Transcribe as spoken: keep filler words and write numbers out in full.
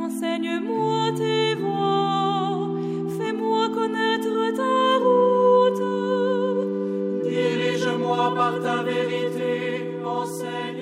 enseigne-moi tes voies, fais-moi connaître ta route. Dirige-moi par ta vérité, enseigne